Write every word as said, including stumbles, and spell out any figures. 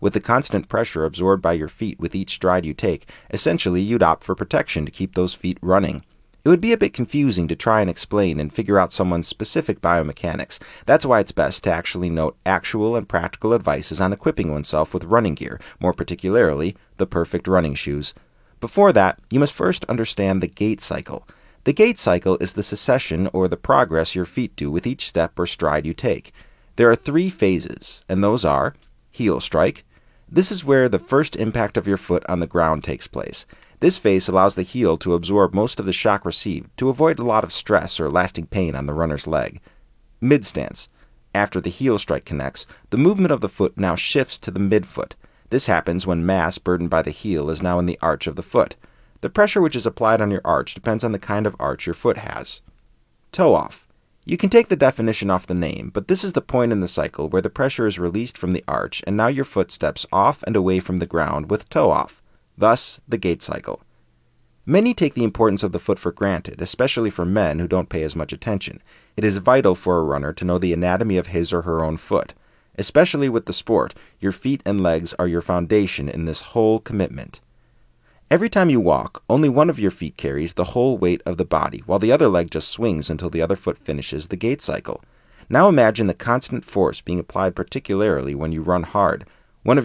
With the constant pressure absorbed by your feet with each stride you take, essentially you'd opt for protection to keep those feet running. It would be a bit confusing to try and explain and figure out someone's specific biomechanics. That's why it's best to actually note actual and practical advices on equipping oneself with running gear, more particularly the perfect running shoes. Before that, you must first understand the gait cycle. The gait cycle is the succession or the progress your feet do with each step or stride you take. There are three phases, and those are heel strike. This is where the first impact of your foot on the ground takes place. This phase allows the heel to absorb most of the shock received to avoid a lot of stress or lasting pain on the runner's leg. Mid stance. After the heel strike connects, the movement of the foot now shifts to the midfoot. This happens when mass burdened by the heel is now in the arch of the foot. The pressure which is applied on your arch depends on the kind of arch your foot has. Toe off. You can take the definition off the name, but this is the point in the cycle where the pressure is released from the arch and now your foot steps off and away from the ground with toe off. Thus, the gait cycle. Many take the importance of the foot for granted, especially for men who don't pay as much attention. It is vital for a runner to know the anatomy of his or her own foot. Especially with the sport, your feet and legs are your foundation in this whole commitment. Every time you walk, only one of your feet carries the whole weight of the body, while the other leg just swings until the other foot finishes the gait cycle. Now imagine the constant force being applied particularly when you run hard.